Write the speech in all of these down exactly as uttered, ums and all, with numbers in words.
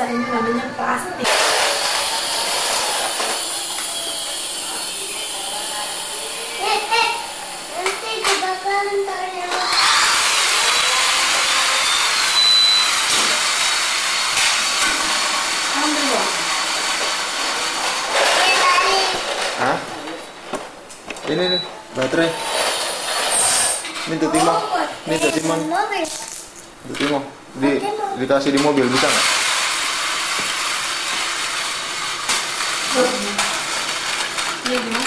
ini namanya plastik. Eh, eh, nanti dibakaran tanya. Ambil dong. Eh, tadi. Hah? Ini nih, baterai. Ini untuk Timo. Ini untuk Timon. Mobil. Untuk Timo. Di, dikasih di mobil, bisa nggak? Ini gimana?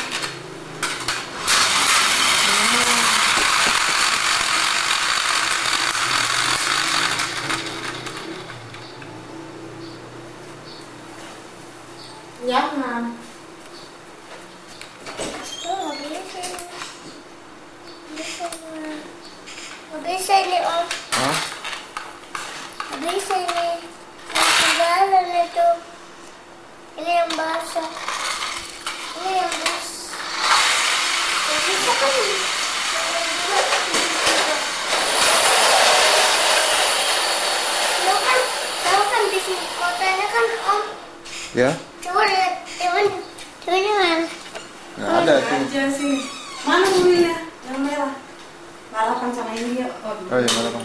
Jangan. Oh, nggak bisa. Bisa. Nggak bisa ini, Om. Hah? Nggak bisa ini. Yang kebalan itu. Ini yang basah. Ini yang basah. Nggak bisa kan? Lo kan, lo kan di sini kotanya kan, Om. Ya? Coba lihat, teman, teman jangan. Nggak ada tuh. Aja sini. Mana mobilnya? Yang merah. Balapan sama ini ya. Oh, Oh iya, balapan.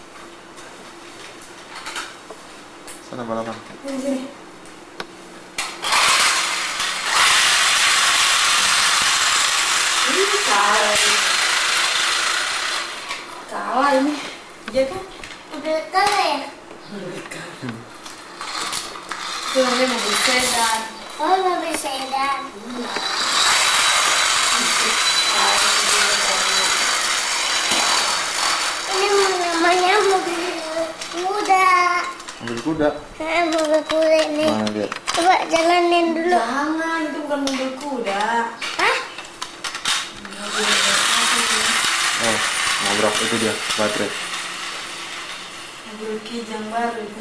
Sana balapan. Sini sini. Ini kalah. ini. Kalah ini. Iya kan? Udah kalah ya? Itu namanya mobil sedan. Oh, mobil sedan. Ini namanya mobil kuda. Mobil kuda. Eh, mobil kuda ini. Mana lihat? Coba jalanin dulu. Jangan, itu bukan mobil kuda. Hah? Oh, ngobrol itu dia, baterai. Mobil kijang baru itu.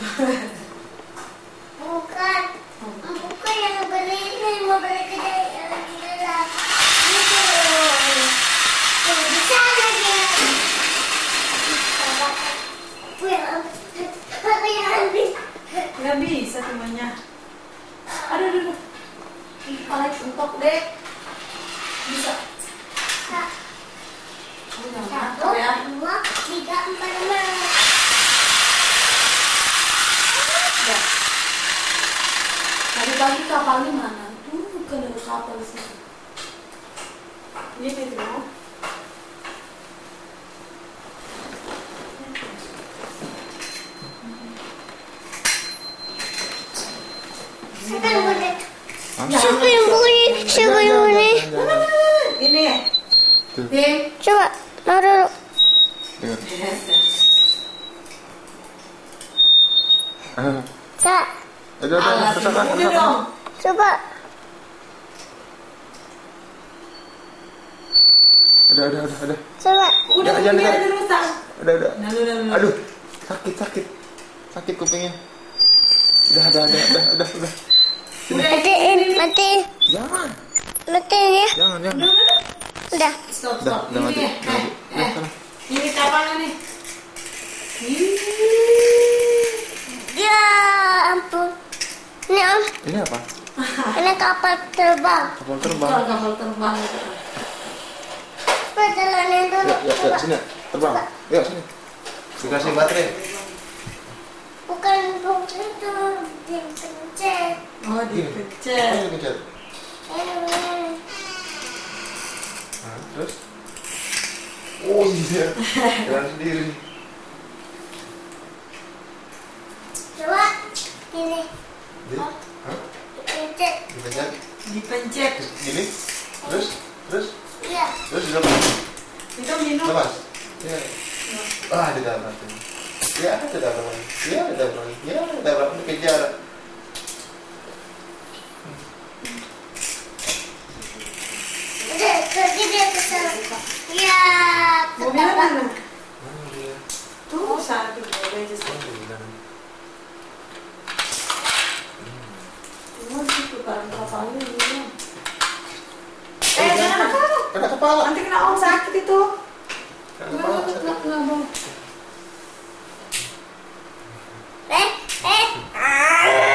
Bukan. Bukan yang beli ini mobil gede yang gelap. Itu. Tuh, di sana dia. Aku yang ambil. Nggak bisa temannya. Aduh, aduh, aduh. Ih, kepala suntok deh. Bisa. Aku jangan Satu, nakal ya. dua, tiga, empat, lima. Ya. Tadi pagi kapalnya mana? Tuh, bukan ada kapal di sini. Ini nih, Timo. Siapa yang bunyi? Hah? Siapa yang bunyi? Siapa yang bunyi? Ini ya? Tuh. Tim. Coba, mau dulu. Dengar. Coba, Udah, udah, Alah, terus apa? Timo, Terus udah apa? dong. coba. Udah, udah, udah, udah. Coba. Udah, Ya, jangan, biar jangan. ada rusak. Udah, udah. Nah, lu, lu, lu. Aduh, sakit, sakit. Sakit kupingnya. Udah, udah, udah, udah, udah, udah. Udah, Matiin, matiin. Jangan, Matiin ya. jangan, jangan. udah, udah. Udah. Stop, Udah, stop. udah Ini mati. ya. Udah Eh, mati. Udah, eh. sana. Ini kapalnya nih. Ih. Ya ampun. Ini om, Ini apa? ini kapal terbang. Kapal terbang. Kalau kapal terbang itu. Coba jalanin dulu. Ya, ya, ya, Coba. sini. Terbang. Yuk, sini. Dikasih baterai. Bukan bukan itu, dipencet. Oh, Gini. dipencet. Ini dipencet. Ini. Nah, terus? Oh iya, jalan sendiri. Coba ini. Jadi, hah? Dipencet. Dipencet. Dipencet. Gini. Terus, terus, Iya. terus dilepas. Itu minum. Lepas. Ya. Ah, ditabrak. Ya, ditabrak. Ya, ditabrak. Ya, ditabrak. Dikejar. Udah, pergi dia ke sana. Ya, Mobilnya ketawa. mana? Mana dia? Tuh, satu. Boleh aja Oh, satu. di bilang. Cuma situ barang kapalnya ini. Oh, Eh, jangan. jangan kena. Kena kepala. Nanti kena om sakit itu. Kena Enggak, kepala. enggak, enggak, enggak, Bang. Eh, eh. Ah.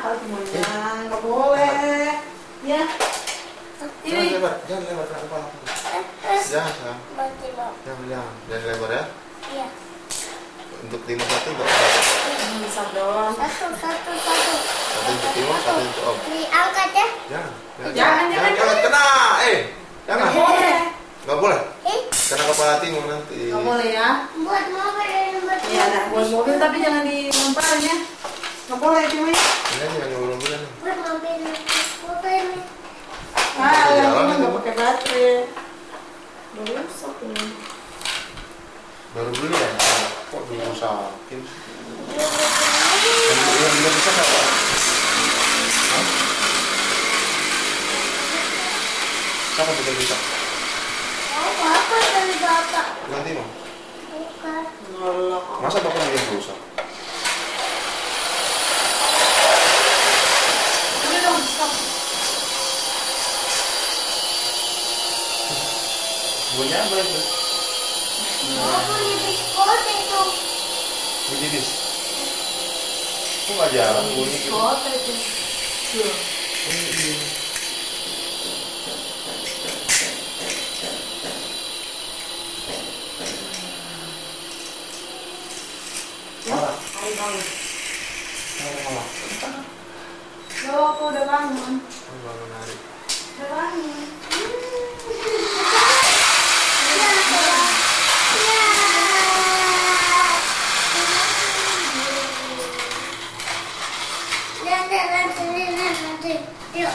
Ah, semuanya nggak boleh. Ya. Jangan Ini. lebar, jangan lebar kena kepala. Jangan, jangan. Jangan, jangan. Jangan lebar ya. Iya. Untuk timur satu, untuk om satu. Hmm, satu doang. Satu, satu, satu. Satu untuk timur, satu untuk om. Diangkat ya. Jangan. Jangan, jangan, jangan, jangan kena. Eh, jangan. Nggak boleh. Nggak boleh. Eh, Kena kepala timur nanti. Nggak boleh ya. buat mobil dan buat Iya, nah, buat mobil tapi jangan dilemparin ya. Nggak boleh cuma. Ini aja yang mobil-mobilan. buat mobil mobil. Ah, Jalan yang ini itu. nggak pakai baterai. Baru rusak ini. Baru beli ya. Kok dirusakin? Yang yang belum bisa nggak Pak? Hah? Siapa sudah bisa? Oh, apa dari bapak? Bukan timur. Bukan. Nolak. Masa bapak yang rusak? Udah dong, stop. Bunyi apa itu? Oh, beli biskot itu. Bunyi bis. Kok nggak jalan bunyi gitu? Kota itu. Tuh. Bunyi. Ya, ayo bangun. Malah. Lo aku udah bangun. Bangun hari. Udah bangun. Lihat, lihat, nanti, lihat, nanti. Yuk.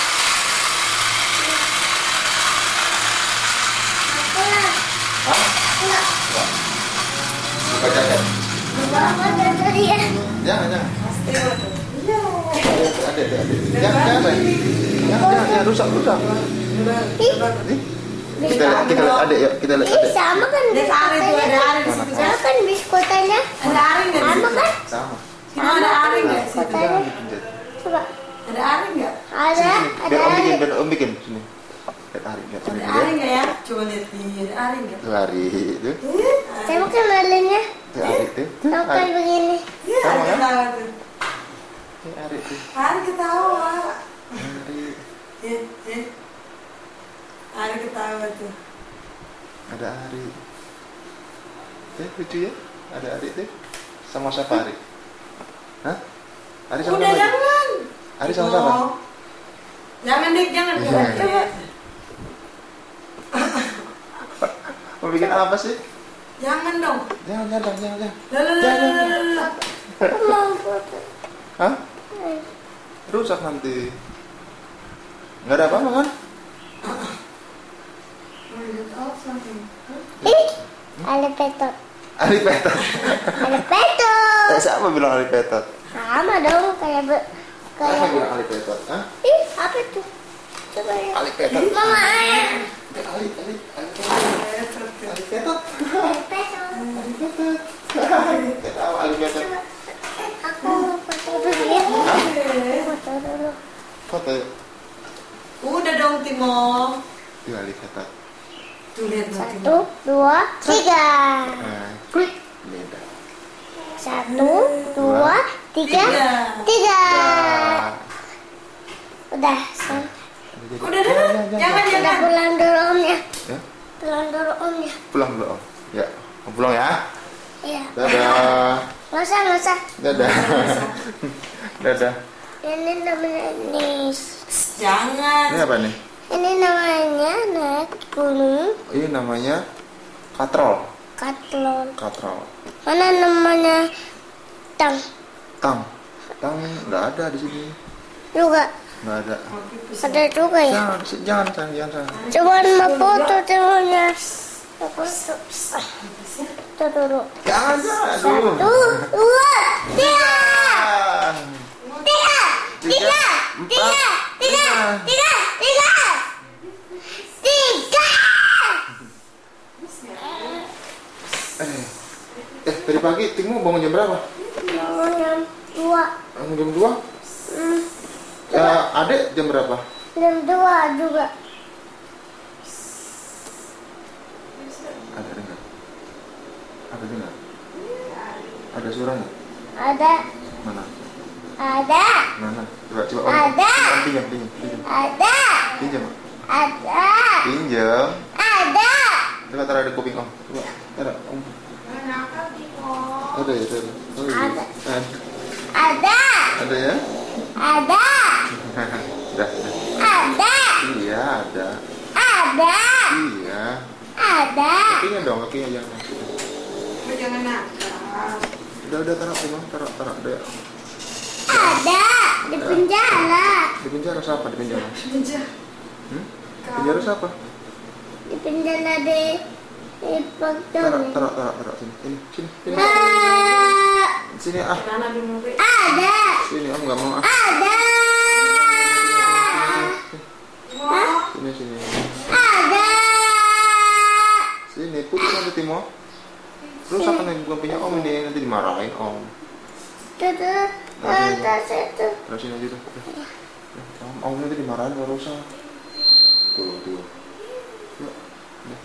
Pulang, Hah? pulang. Enggak. Buka jaket. Bapak dan dia. Jangan, jangan. Pasti lo tuh. Iya. Ada, ada, ada. Jangan, jangan, sayang. Jangan, jangan, jangan, rusak, rusak. Udah, udah. Nih. Kita lihat, kita lihat adek ya, kita lihat Ih, adek. sama kan Lihat Ari tuh, ada Ari di situ. Sama kan biskotannya. Ada Ari nggak di Sama situ? kan? Sama. Cuma ada Ari nggak di situ? Biskotannya. Dipencet. Coba. Ada Ari nggak? Ada, Sini, ada. biar om bikin, biar om bikin. Sini. Lihat Ari, lihat sini. Ada Ari nggak ya? Coba lihat nih, ada Ari nggak? Itu Ari, itu. Sama kan badannya. Itu Ari, itu. Itu Sama kan Ari. begini. Iya, Ari ketawa tuh. Itu Ari, itu. Ari ketawa. Ari. Ya, ya. Ari ketawa tuh. Ada Ari. Eh, lucu ya? Ada Ari tuh. Sama siapa Ari? Hah? Ari sama Udah siapa? jangan. Ari sama siapa? Oh. Jangan Dik, jangan. Iya. Coba, coba. Mau bikin apa sih? Jangan dong. Jangan, jangan, jangan, jangan. Lalu, lalu, lalu, lalu. Aku mau foto. Hah? Rusak nanti. Nggak ada apa-apa kan? Ih, ada petot. Ari petot. Ada petot. Eh, siapa bilang Ari petot? Sama dong kayak be, Siapa kayak. bilang Ari petot? Hah? Ih, apa tuh? Coba ya. Ali petot. Mama. Ali, Ali, Ali, Ali petot. Ali petot. Ada petot. Ali petot. Ketawa Ali petot. Coba. Aku foto dulu ya. Foto dulu. Foto. Udah dong, Timo. Itu Ali petot. Tuh, lihat dong, Timo. Satu, dua, tiga. Nah, klik. Beda. Satu, dua, tiga, Tiga. tiga. Nah, Udah, Sam. jadi- Udah, udah, udah. Jangan, Udah jangan. pulang dulu omnya. Ya, Pulang dulu omnya. pulang dulu Om. Ya, Om pulang ya. Iya. Dadah. Nggak usah, nggak usah. Dadah. Dadah. Ini namanya nis. Jangan. Ini apa nih? Ini namanya naik gunung Ini namanya katrol. katlon. Katrol. Mana namanya tang Tang. Tang nggak ada di sini. juga. Nggak ada. Ada juga ya. Jangan, jangan, jangan, jangan. jangan. Cuman mau foto temennya. Mau foto. Foto dulu. Jangan, jangan. Satu, Aduh. dua, tiga, Ah. tiga, tiga, tiga, tiga, tiga, tiga, tiga. Eh, eh tadi pagi Timo bangun jam berapa? Bangun jam dua. Bangun jam dua? Hmm, Eh, adek jam berapa? jam dua juga. Ada dengar? Ada dengar? Ada suaranya? Ada. Mana? Ada. Mana? Coba coba om. Ada. Om pinjam pinjam pinjam. Ada. Pinjam. Ada. Pinjam. Ada. Coba taruh di kuping om. Coba taruh om. Kenapa sih kok? Ada ya ada. Oh, iya. Ada. Ada. Ada. Ada ya? Ada. Dah, dah. Ada. Iya ada. Ada. Iya. Ada. Kakinya dong, kakinya jangan. Lu jangan nakal. Udah udah taruh pinjam, taruh taruh deh. Ada. Di penjara. Di penjara siapa di penjara? Aja. Hmm? Penjara siapa? Di penjara di di Taruh Pogdong. taruh taruh taruh sini sini sini sini. Ah, Sini ah. Mana dulu, Ri? ada. Sini om nggak mau ah. Ada. Wah, Sini sini. Ada. Sini putus nanti Timo. Terus akan yang bukan punya om ini nanti dimarahin om. Tuh, atas itu. Terus sini aja tuh. Om, om nanti dimarahin kalau rusak. Tuh tuh. Yuk. Udah.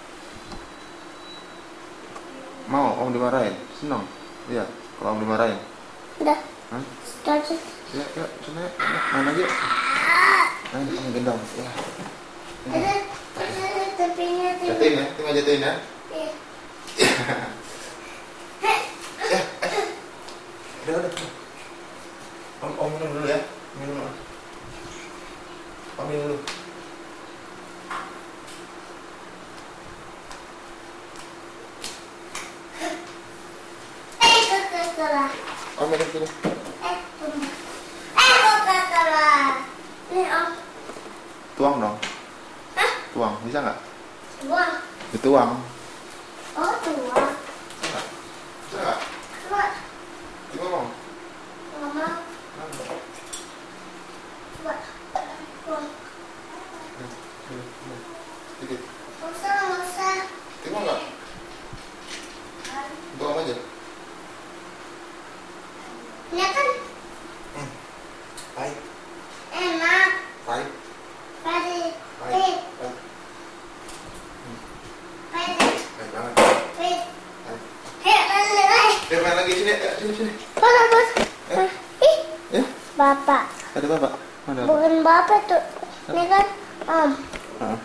Mau om dimarahin? Senang? Iya. Kalau om dimarahin? Udah. Hah? Start. Ya ya sini ya. Main aja. Main om gendong. Ya. Ada. Ada tepinya tuh. Jatuhin ya, Timo jatuhin ya. Iya. Ya, eh. Udah, udah. Om, om minum dulu ya. Minum dulu. Om minum dulu. Eh, Coca-Cola. Om minum dulu. Eh, tunggu. Eh, Coca-Cola. Ini om. Tuang dong. Hah? Tuang, bisa nggak? Buang. Dituang. Oh, tua. Bisa nggak? Bisa nggak? Tua. Timo mau? Mama. Tua. Buang. Sedikit. Nggak usah, nggak usah. Timo nggak? Tuang aja. Ini kan Baik. enak. Baik. Padi. Baik. Pit. Baik. Padi. Baik banget. Pit. Baik. Hei, main. Eh, main lagi sini. Eh, sini sini. Mana, bos? Eh. Ih, Eh, bapak. ada bapak. Mana? Bapak? Bukan bapak tuh. Ini kan om. Heeh.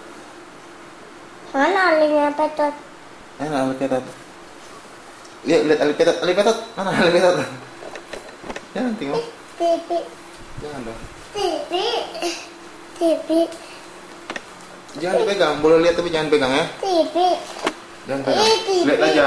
Mana alinya petot? Mana alketat? Lihat, lihat alketat, alketat. Mana alketat? Jangan Timo. Tipi. Jangan dong. Tipi. Tipi. Jangan dipegang, boleh lihat tapi jangan pegang ya. Tipi. Jangan pegang. Eh, T V. Lihat aja.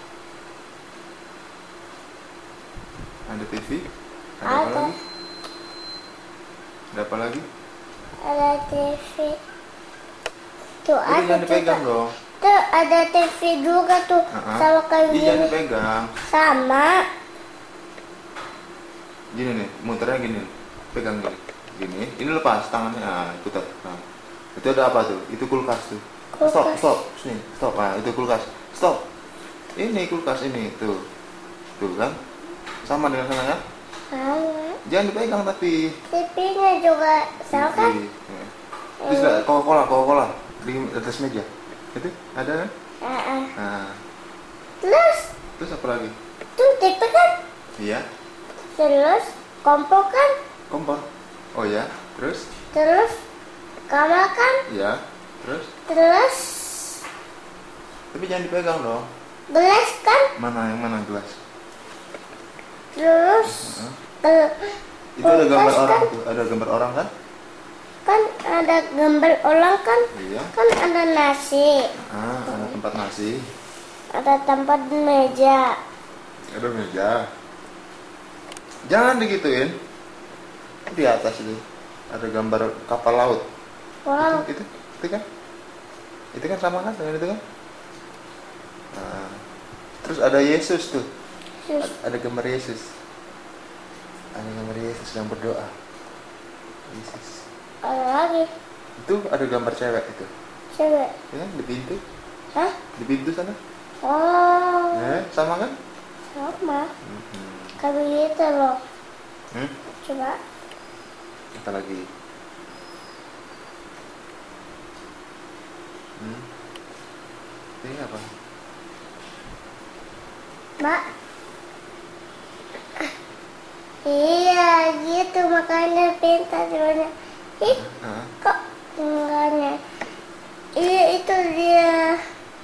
Ada T V. Ada apa Ada. lagi? Ada apa lagi? Ada T V. Tuh Itu ada jangan dipegang juga. dong. Tuh ada T V juga tuh. Uh-uh. Sama kayak Ih, jangan gini. dipegang. Sama. Gini nih, muternya gini. Pegang gini. Gini. Ini lepas tangannya. Nah, putar. Nah. Itu ada apa tuh? Itu kulkas tuh. Stop, Kulkas. stop. Sini, stop. Nah, itu kulkas. Stop. Ini kulkas ini tuh. Tuh kan? Sama dengan sana kan? Sama. Jangan dipegang tapi. T V-nya juga sama kan? Ih, ya. Terus lihat Coca-Cola, Coca-Cola di atas meja. Itu ada kan? Heeh. Nah, Terus terus apa lagi? tuh T V kan? Iya, Terus kompor kan? kompor. Oh ya, terus? Terus kamar kan? Iya, terus? Terus Tapi jangan dipegang dong. gelas kan? Mana yang mana gelas? Terus Heeh. ke- Itu ada gambar kulkas orang kan? tuh, ada gambar orang kan? Kan ada gambar orang kan? Iya. Kan ada nasi, Ah, ada tempat nasi, ada tempat meja. ada meja. Jangan digituin. Di atas itu ada gambar kapal laut. Wow, Itu, itu, itu kan? Itu kan sama kan dengan itu kan? Nah, terus ada Yesus tuh. sus. A- Ada gambar Yesus. Ada gambar Yesus yang berdoa. Yesus. Ada lagi Itu ada gambar cewek itu. cewek. Ya, di pintu. Hah? Di pintu sana. Oh, Ya, sama kan? sama. Mhm. Kayak begitu loh. Hmm? Coba. Apa lagi? Hmm? Ini apa? Mbak, Iya, gitu makanya pintar sebenarnya. Ih, Hah? kok enggaknya? Iya, itu dia.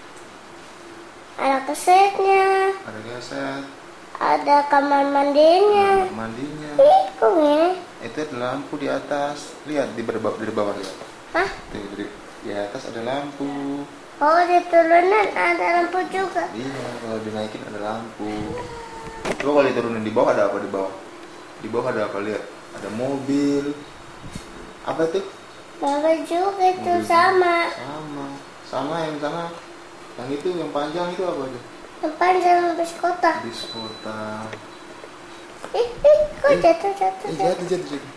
Ada kasetnya, Ada keset, ada kamar mandinya. kamar mandinya. Ih, kok gini? Itu ada lampu di atas. Lihat di bawah, di bawah lihat. Hah? Di, di, di atas ada lampu. Oh, di turunan ada lampu juga. Iya, kalau dinaikin ada lampu. Coba kalau diturunin di bawah ada apa di bawah? Di bawah ada apa, lihat? Ada mobil. Apa itu? Bagus juga itu Mobil. sama. Sama. Sama yang sana. Yang itu yang panjang itu apa aja? Yang panjang bis kota. Bis kota. Ih, ih, kok Eh, jatuh jatuh Eh, jatuh. jatuh jatuh jatuh.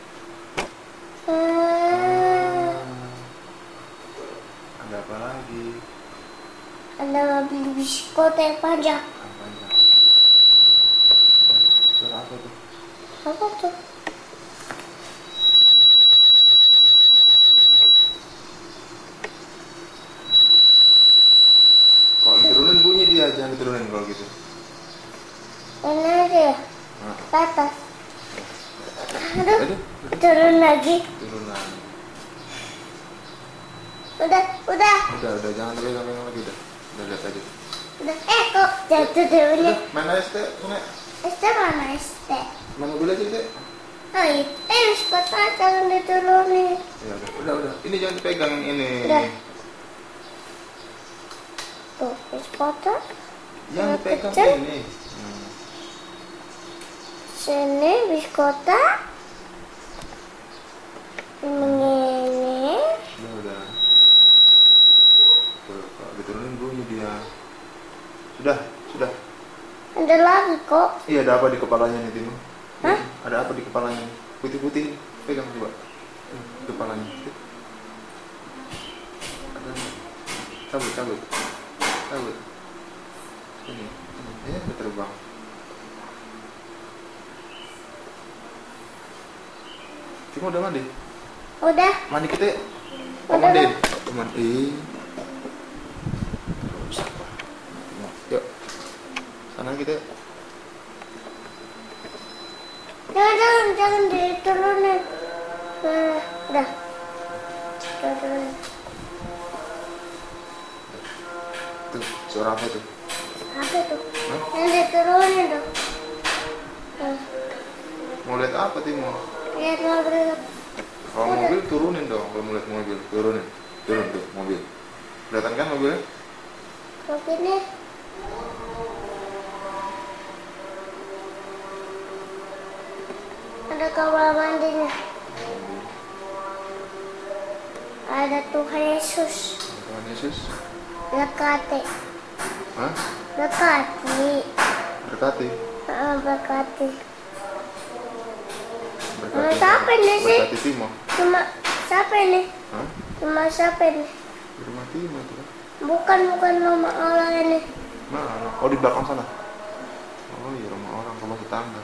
Hmm, Ada apa lagi? ada mobil bis kota yang panjang. Yang panjang. Eh, suara apa tuh? Apa tuh? Kalau diturunin bunyi dia, jangan diturunin kalau gitu. Ini aja ya, Nah, ke atas. Aduh, aduh, turun lagi. turun lagi. Udah, udah, Udah, udah, jangan pegang-pegang lagi udah. Udah lihat aja. udah. Eh, kok jatuh dulunya? Udah, main aja teh, mana? Es teh mana es teh? Main mobil aja teh. Oh iya, eh bis kota jangan diturunin. Ya udah, udah, udah. Ini jangan dipegang yang ini. Udah. Tuh, bis kota. Jangan dipegang Kecil. ini. Hmm. Sini bis kota. Ini. Udah, udah. Tuh, kalau diturunin bunyi dia. Sudah, sudah. Ada lagi kok. Iya, ada apa di kepalanya nih, Timo? Hah? Ada apa di kepalanya nih? Putih-putih. Pegang coba. Hmm, kepalanya. Ada. Cabut, cabut. Cabut. Ini. Ini udah terbang. Timo udah mandi? Udah. Mandi kita yuk. Udah, Mau mandi? udah. Mandi. Terus apa? Yuk. Sana kita. Jangan, jangan, jangan diturunin. Nah, udah. Udah turunin. Tuh, suara apa tuh? Apa tuh? Hah? Yang diturunin tuh. Nah, Mau lihat apa Timo? lihat mobil. Kalau Udah. mobil turunin dong, kalau mau lihat mobil turunin. Turun tuh mobil. Kelihatan kan mobilnya? Mobilnya. Ada kamar mandinya. Ada Tuhan Yesus. Tuhan Yesus. Berkati. Hah? Berkati. Berkati. Ah, berkati. Berkati. Nama siapa ini sih? Berkati Timo. Cuma siapa ini? Hah? Cuma siapa ini? Di rumah Timo tuh kan. Bukan, bukan nama orang ini. Mana? Oh, di belakang sana. Oh iya, rumah orang, rumah tetangga.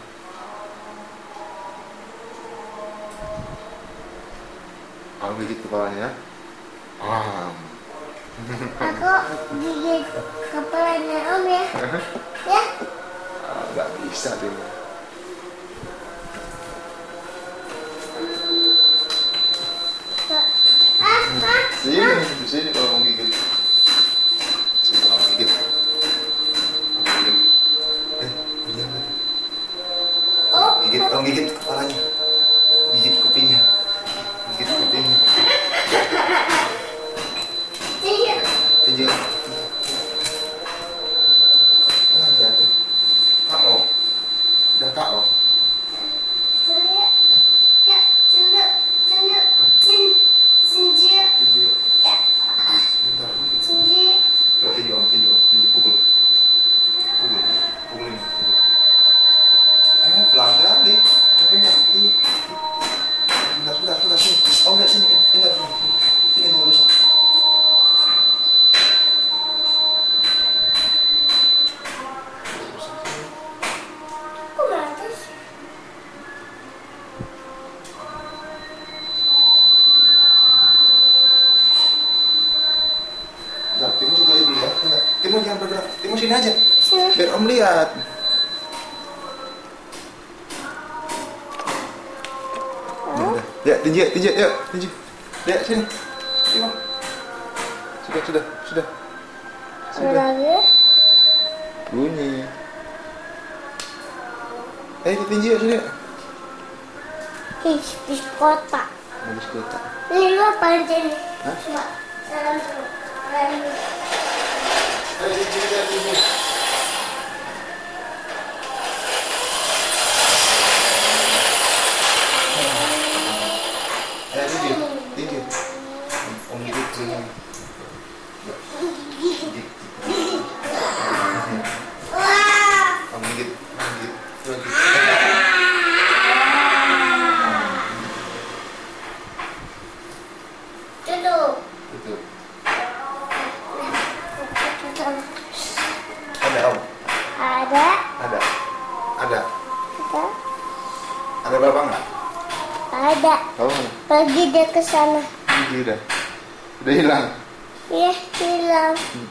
Kamu gigit kepalanya? Ah. Aku gigit kepalanya Om ya. Ya. Ah, nggak bisa Timo. Ah, ah. Sini, di sini kalau mau gigit. Sini kalau mau gigit. Mau gigit. Eh, diam aja. Oh, Gigit, kalau gigit kepalanya. Gigit kupingnya. Gigit kupingnya. iya. Tinjau. Ah, jatuh. K O. Udah K O. Saya, ya, cendek, cendek, cin, cinjir, Tinjau. ya, Bentar. cinjir. Coba tinjau, Om. Tinjau, Om. Tinjau. Pukul. Pukul. Pukulin. Pukul. Eh, pelan kali. Kakinya. Ih. Bentar, sudah, sudah, sini. Oh, enggak, sini. Enggak, sini. Sini, sini, rusak. Rusak, sini. Kok mati sih? Nah, Timo juga ini ya. Enggak. Timo jangan bergerak. Timo sini aja. Sini. Biar Om lihat. Ya, tinju, tinju, yuk, tinju. Ya, sini. Sini. Sudah, sudah, sudah. Ada lagi? Bunyi. Eh, tinju yuk, sini. Ih, bis kotak. Habis kotak. Ini apa ini? Hah? Coba, salam dulu. Salam dulu. Ayo, tinju, tinju, tinju. Ayo, tinju, tinju. Om gigit sini. Gigit. Wah, Om gigit, om gigit. Tuh, gigit. duduk. Tutup. Ada om? Ada, Ada. Ada. ada, Ada bapak nggak? ada. Tahu mana? Pergi dia ke sana. Ini udah. Udah hilang. Iya, hilang.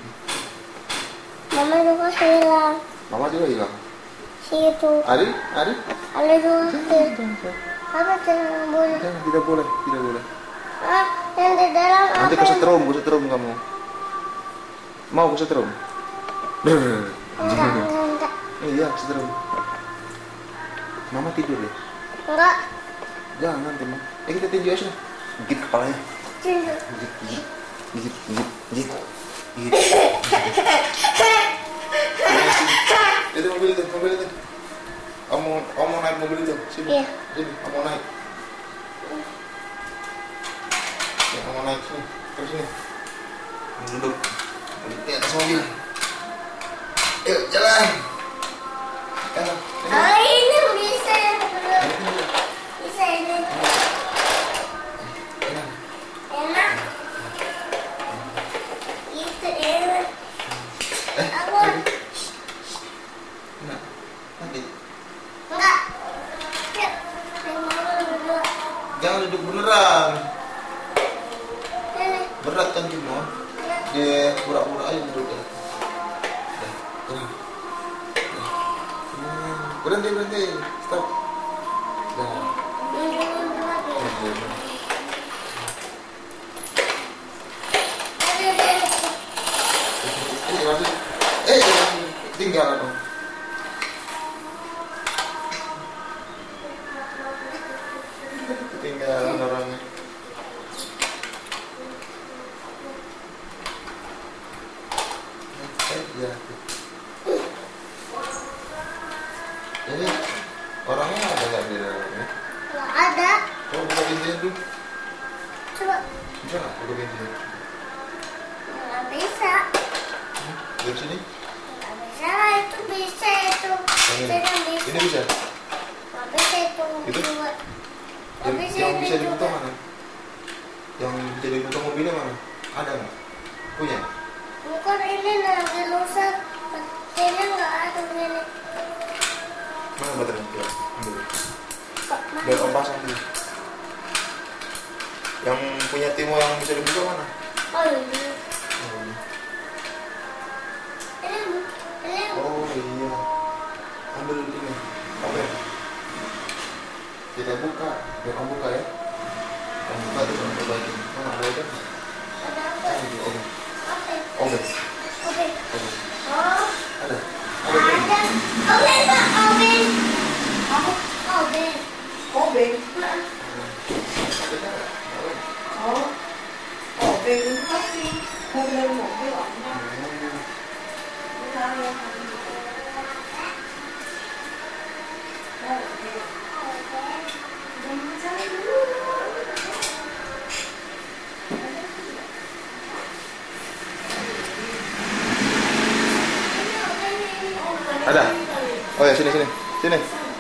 Mama juga hilang. Mama juga hilang. Situ. Ari, Ari. Ada juga hilang. Apa jangan boleh? Jangan, tidak boleh, tidak boleh. Ah, yang di dalam Nanti apa? kesetrum, kesetrum kamu. Mau kesetrum? Brr. Enggak, enggak, enggak. Iya, kesetrum. Mama tidur ya? Enggak. Jangan nanti mah. Eh kita tinju aja. Gigit kepalanya. Tidur. Gigit, gigit, gigit, gigit, gigit. Gigit. Itu mobil itu, mobil itu. Om mau, om mau naik mobil itu. Sini. Iya. Sini, om mau naik. Ya, om mau naik sini. Terus sini. Om duduk. Duduk di atas mobil. Yuk, jalan. Jalan. Oh, ini bisa yang belum. Bisa ini. Jalan. Enak. Itu enak. Eh, Aku. Nah, nanti. Enggak. Yuk, yang mau berdua. Jangan duduk beneran. Ini. Berat kan cuma. Ya, pura-pura aja duduk ya. Berhenti, berhenti. Stop. Jangan. Mundur lagi. Berhenti. Ada, ada. Eh, masuk. Eh, jangan tinggal dong. Ketinggalan orangnya. Eh, ya. Ini orangnya ada nggak di dalamnya? Nggak ada. Coba buka pintunya dulu. Coba. Bisa nggak buka pintunya? Nggak bisa. Dari sini? Nggak bisa lah, itu bisa itu. Yang ini? Itu yang bisa. Ini bisa? Nggak bisa itu. Itu? Dua. Nggak Yang, bisa yang ini bisa dibuka juga. mana? Yang bisa dibuka mobilnya mana? Ada nggak? Punya? Bukan ini nanti rusak. Ini nggak ada ini. Mana baterainya? Ya, ambil. Kok Biar om mana? pasang dulu. Yang punya Timo yang bisa dibuka mana? Oh ini. Oh, ini. Ini. Ini. Oh iya. Ambil ini. Apa ya? Kita buka. Biar om buka ya. Om buka terus om perbaiki. Mana ada kan? Ada apa? Ini om. Oke. Oke. Oke. Oke. Oh. Ada. Ada. Oven Pak, oven. Apa? Oven. Obeng. Nah, Kita nggak? Tahu. Oh. Obeng itu pasti mobil mobil orangnya. Hmm. Betul. Oh, oke. Jangan cari dulu. Ada. Oh ya sini sini sini.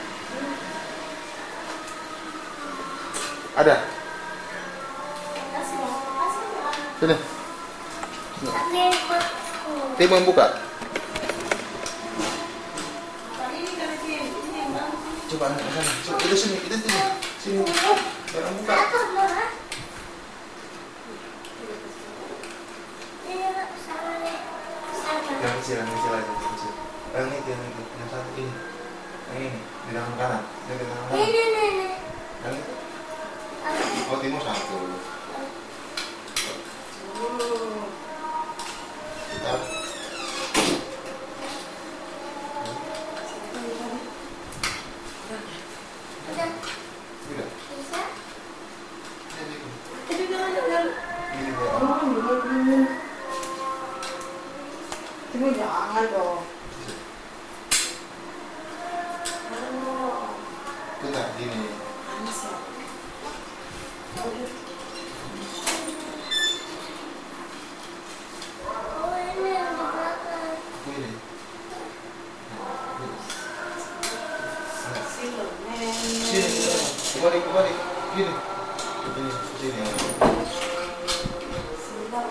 Ada. Kasih dong, kasih dong. Sini. tapi Pak. Timo yang buka. Tadi ini kan sini, ini yang bang. Coba ke sana. Coba itu sini, itu sini. Sini. Biar om buka. Apa Pak? Ini Pak, sama nih. Sama. Yang kecil, yang kecil aja, yang kecil. Yang ini, yang itu, yang satu ini. Yang ini di tangan kanan, yang di tangan kanan. Ini, ini, ini. Yang itu. Aku Oh, timur satu. Kita Udah udah. bisa? Ini Tapi jangan jangan. ini Oh, ini ini. Tapi jangan dong. Oh, kita gini. panas ya. Oh, ini yang di belakang. Ini. Silverman. Sini, kembali, kembali. Gini. Ini, sini. Silver.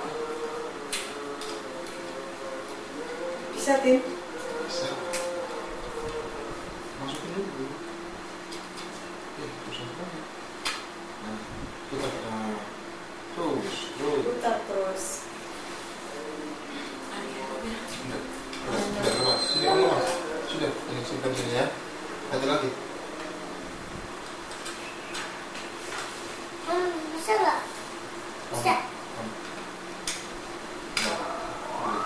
Bisa tim? Bisa. Masukin dulu. Eh, pusing lagi. Nah, putar. Nah, terus, terus. Putar terus. Sudah, sudah, sudah lepas. Sudah, lepas. Sudah, ini simpan sini ya. Satu lagi. Hmm, bisa nggak? Bisa. Om. Nah, boleh.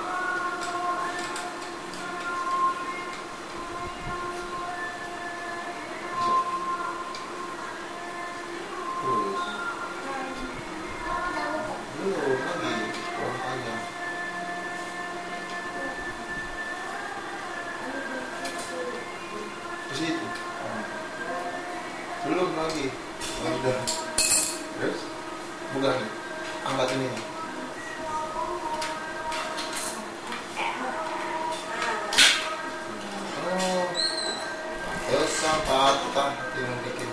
Bisa. Terus. Belum lagi. Kurang panjang. Ke situ. Ah. Belum lagi. Oh, udah. Terus buka nih. Angkat ini. Oh. Elsa patah tinggal dikit.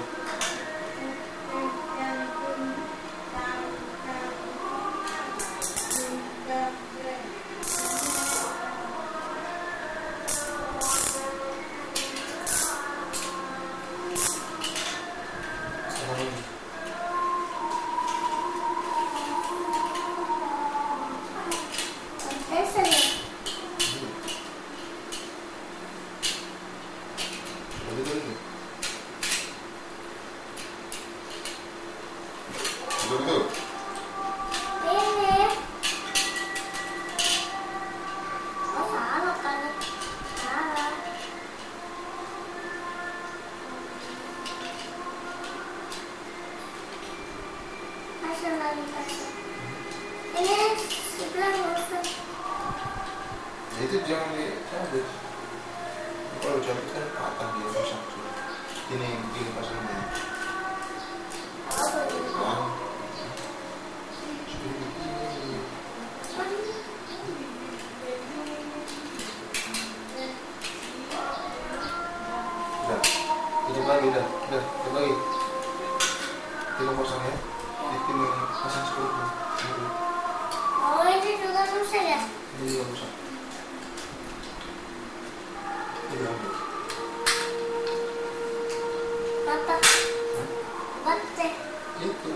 Sama lagi. Bisa nggak? Betul betul. Betul betul. Ini. Oh, salah kan? Salah. Pasang lagi, pasang. Ini sebelah nggak usah. Ya, itu jangan dicabut. Kalau cabut kan patah dia rusak. Ini ini pasangnya. Oh, begini. Kan. Seperti ini. Udah, tutup lagi, udah, udah, tutup lagi. Kita pasang ya. Kita pasang sekurang. Oh, ini juga rusak ya? Ini juga rusak. Ini ambil. Patah. Hah? Patah. Itu.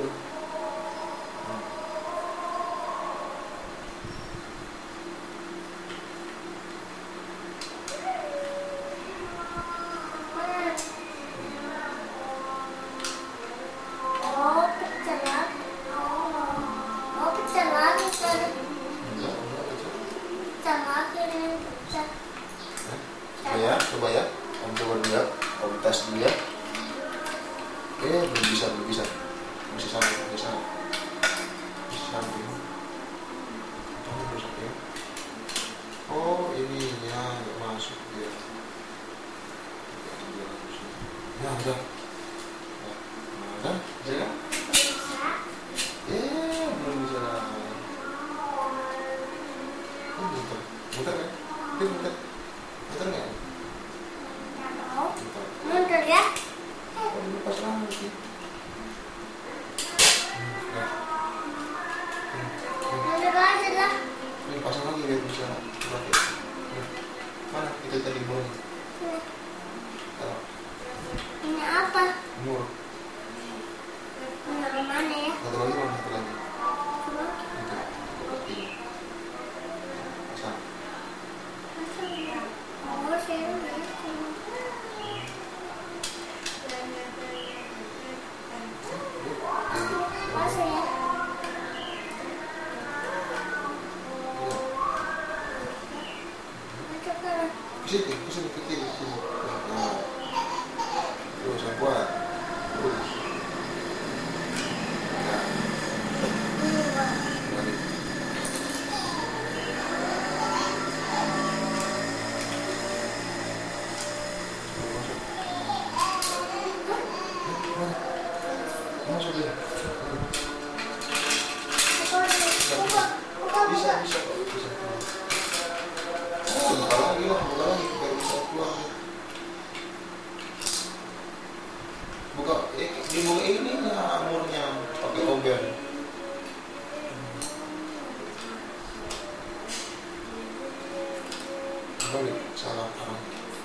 Oh, pecah lagi. Oh, pecah lagi kan? Enggak, enggak pecah. Pecah lagi nih, pecah. Coba ya, coba ya. Om coba dulu ya. Om tes dulu ya. Eh, belum bisa, belum bisa. Masih sama, masih sama. Masih sama. Kamu rusak ya. Oh, ininya nggak masuk dia. Ya, udah. Nah, udah, bisa kan? Bisa. Eh, belum bisa. Oh, muter, muter kan? Dia muter, muter nggak? Nggak tahu. Muter. Mundur ya? Oh, dilepas lagi. Hmm, ya. Hmm, hmm. Mundur aja lah. Ini pasang lagi biar bisa pakai. Hmm. Mana itu tadi mulai? Nih, Taruh. ini apa? Mur. Mundur mana ya? Satu lagi mana? Satu lagi. Coba. Itu. Ini. Pasang. Oh, saya udah. Yuk, Terus. Nah, Dua. kembali. Masuk dia. Buka, buka, buka, Bisa, buka. bisa kok, bisa. Oh, buka lagi lah, buka lagi, biar bisa keluar. Buka, eh, dibuka ini amurnya pakai obeng. Kembali, salah arah.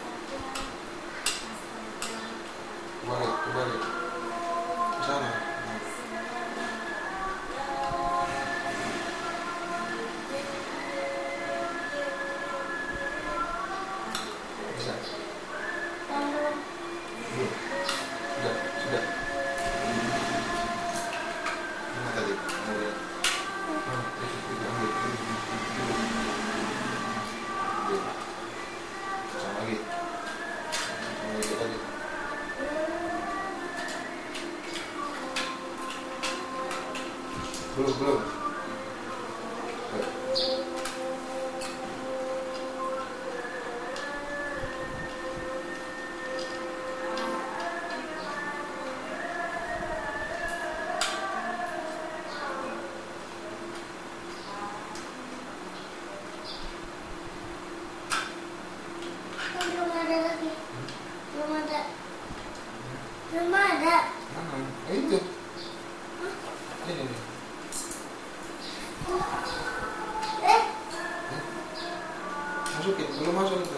Kembali, kembali. Ke sana. Bisa. Belum. Belum. Sudah, sudah. Mana tadi? Ambil. Ah, itu, itu, ambil. Ambil. Sama lagi. Sama lagi tadi. Belum, belum. Baik. Belum ada lagi. Belum ada. Belum ada. Mana? Eh, itu. Ini nih. Eh, Masukin, belum masuk itu.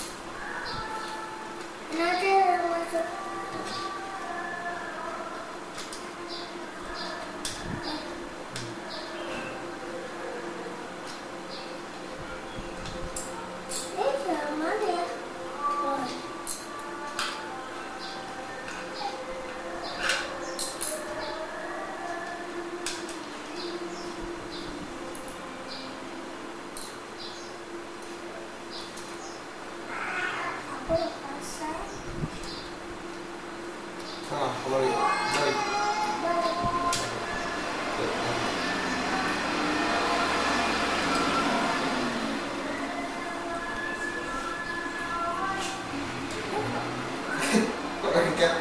nanti yang masuk. Eh, yang mana ya? Oh. Aku pasang. Salah, kembali, balik. Balik. Baik, maju. Kok lengket?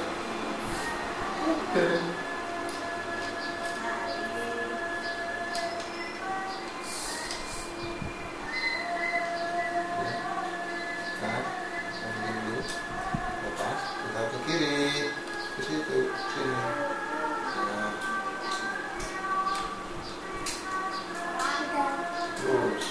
Nah, sambil dulu. Lepas, kita ke kiri, ke situ, sini. Nah, Sudah. terus.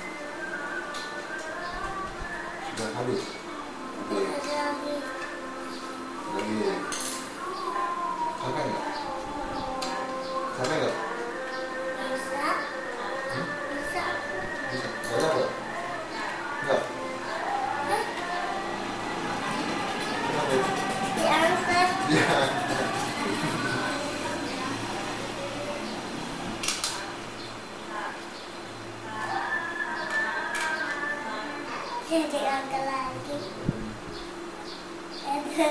Sudah habis. Oke, Ada lagi. lagi. Sampai nggak? Sampai nggak? Bisa. Hmm? Bisa. Bisa. Nggak dapat? Nggak. Hah? Kenapa itu? Diangkat. Ya. Diangkat lagi. Ada.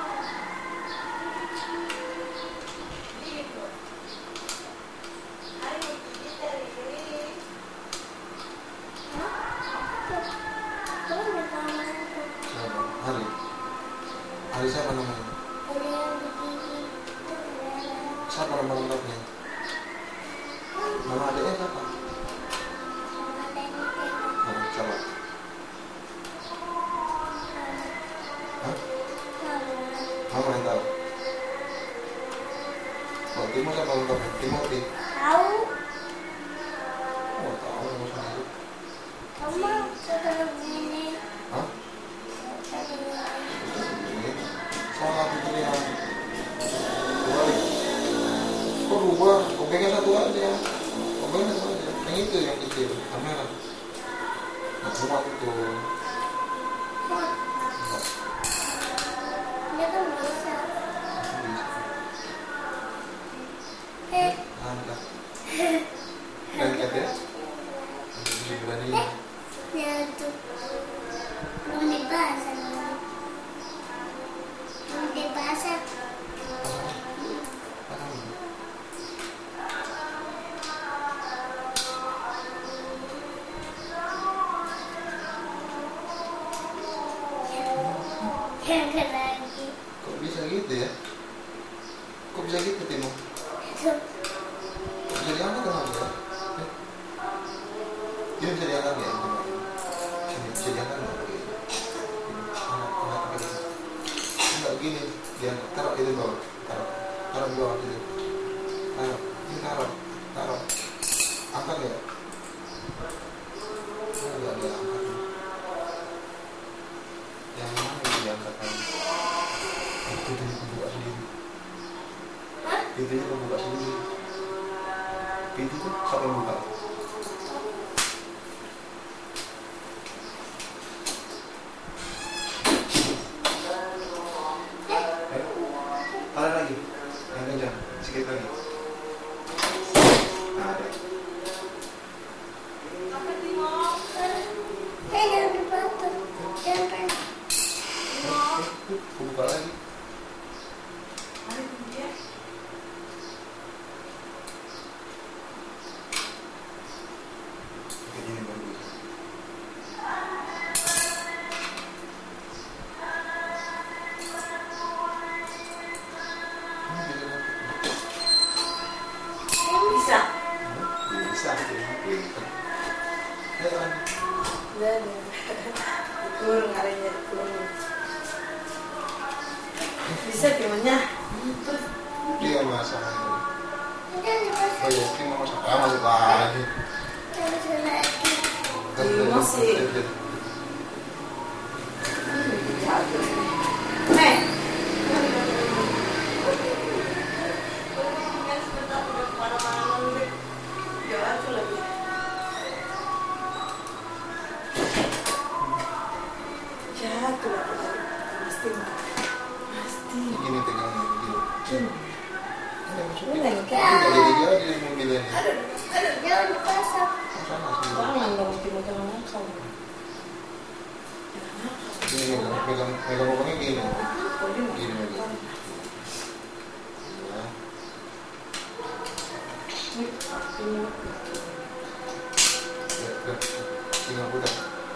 Kamu di kamar aku. Siapa? Hari. Hari siapa namanya? Ada yang begini. Siapa nama lengkapnya? Nama adiknya siapa? Ada yang begini. Nah, siapa? Hah? Mama yang tahu. Oh, Timo siapa lengkapnya? Timothy. Tahu? Oh, tahu nama sendiri. Kamu sudah begini. Hah? Ini salah pilihan. Kembali. Kok rubah? Obengnya satu aja. Obengnya satu aja. Yang itu yang kecil, kamera. Nah, rumah itu. Kok Enggak. dia kan bisa. Bisa. Eh, Angkat. Angkat ya. Bisa berani. eh, dia tuh belum dibahas. Belum dibahas. Pasang Kok bisa gitu Timo? Itu. Bisa diangkat kan harusnya? Eh? Ini bisa diangkat ya? Bisa, bisa diangkat nggak? Angkat, angkat pakai ini. Enggak gini, diangkat. Taruh itu bawah. Taruh, taruh di bawah itu. Taruh, ini taruh, taruh. Angkat ya? Enggak diangkat. Yang mana yang diangkat lagi? Itu dia buka sendiri. Hah? Pintunya buka sendiri. Pintu tuh siapa yang buka? Eh, tarik lagi. Yang kencang, sedikit lagi. Nah, ada. Apa Timo? Eh, jangan dipotong. Jangan. Eh, eh, buka lagi. Ada dia. Kayak gini baru bisa. Ini bisa dapat. Bisa. Bisa, pinter. Ayo lagi. Udah, udah. Kurang harinya kurang. Bisa gimana? Terus Dia masak. Jangan dipotong. Oh iya, ini mau masak. Ah, masuk lagi. Jangan lagi. Iya, masih. Eh. Jatuh lah, pasti, pasti. Gini tegangnya, gini. Gini. Ini masukin. Ini lagi Ini kan? nggak jadi jadi mobilnya nih. Jangan dipasang. Sana sini. Jangan dong, Timo, jangan nakal. Ini megang, megang, megang lubangnya gini. Kalau dia Gini megang. Ya. ini Ya, udah. Tinggal putar.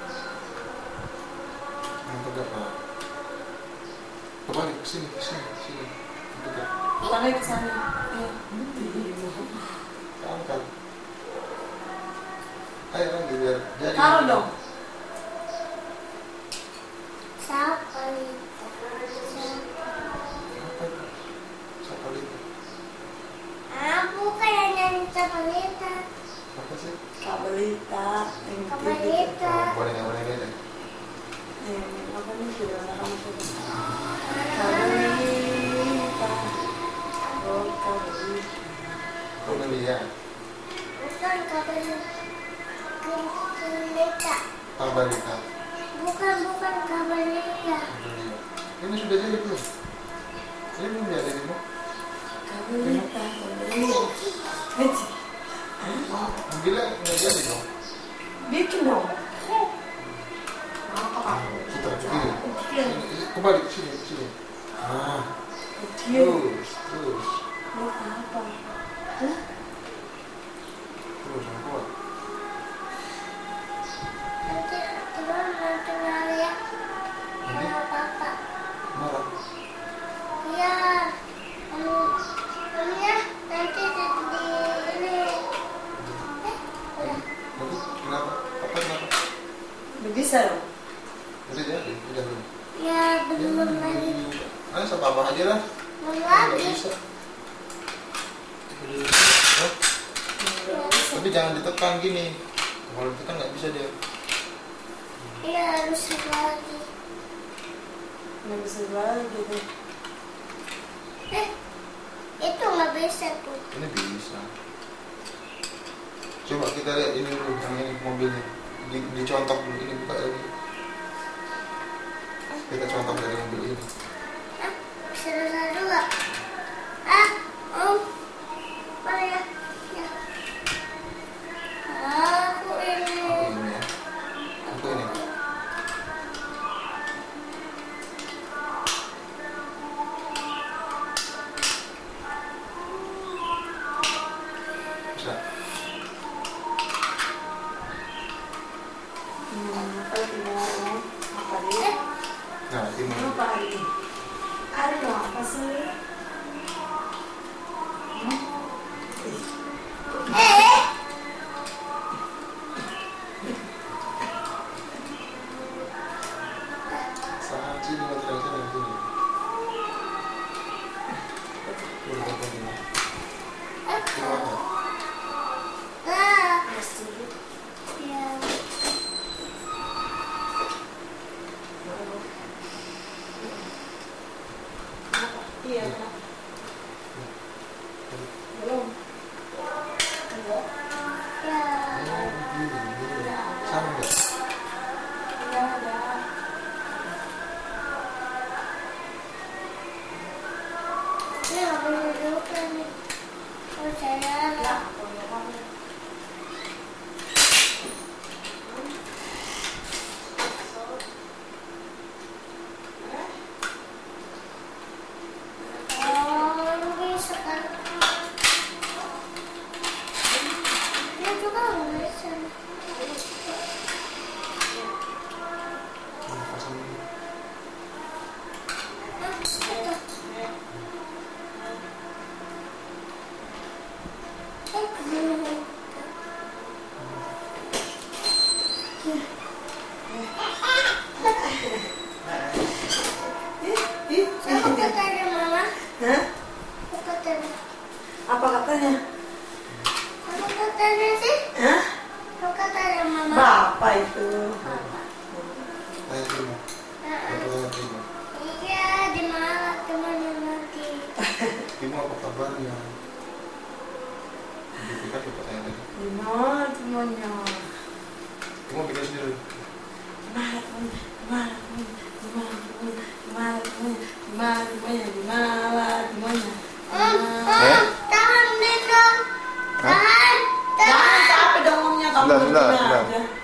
Yang tegak, Pak. Kembali ke sini, ke sini, ke sini. Tegak. tangan ke sana. Ya. Angkat. Ayo lagi biar jadi. Taruh dong. Siapa nih? Apa itu? Siapa itu? Aku kayak nyanyi Capelita. Apa sih? Kabelita. Capelita. Oh, boleh nggak boleh beda? Eh, apa nih sudah kamu sudah. Kabelita. Oh, kabelita. Kau beli ya? Bukan Capelita. Capelita. Parbalita. Bukan, bukan Capelita. Ini sudah jadi belum? Ini belum jadi nih, Bu? Kabelita. Kabelita. Hei. Mobilnya nggak jadi dong. Bikin dong. Apa kamu? Putar ke kiri. Kecil. Sini, kembali ke sini, ke sini. Ah, Kecil. terus, terus, Ini apa? terus yang kuat. Nanti tiba nanti lari ya. Nanti Sama papa. marah. Iya. Kamu, kamu ya nanti di, di ini. Eh, udah. Nanti kenapa? Apa kenapa? Udah bisa dong. Udah jadi, udah belum. Ya belum lagi. Ayo sama apa aja lah. Belum Nggak lagi. bisa. Hah? Tapi jangan ditekan gini. Kalau ditekan nggak bisa dia. Iya harus lagi. Nggak bisa lagi gitu. Eh, itu nggak bisa tuh. Ini bisa. Coba kita lihat ini dulu, yang ini mobilnya. Di, dicontoh dulu, ini buka lagi. Kita contoh dari mobil ini. Ah, bisa dosa dua. Ah, om. Apa ya? Ya. Aku ini. Aku ini ya. Aku ini. Bisa. Hmm, apa lagi mau apa dia? Nah, ini Apa hari ini? Ada dong apa sih? Ah, Pasti. ya. Iya, kenapa? Belum. Enggak. Ya. Sama nggak? Enggak ada. Ini nggak boleh duduk kan nih. Oh, saya Ya, oh ya kamu. Oh, ini bisa kan? Dia juga nggak bisa. Ini pasang ini. Ah, itu. Eh, belum. Ih, Apa katanya mama? hah? Apa katanya? Apa katanya? Apa katanya sih? Hah? Apa katanya mama? Bapak itu. Tanya terima. Ah, Tanya terima. iya, di mana temannya nanti? Terima apa kabarnya? Gitu kan lupa tanya tadi. Gimana semuanya? Terima bikin sendiri. Gimana semuanya? Gimana semuanya? Gimana semuanya? Gimana semuanya? Gimana semuanya? Gimana semuanya? Om, om, tahan nih dong. Tahan, Jangan tahan. capek dong omnya kamu Sudah, sudah, begini sudah. aja.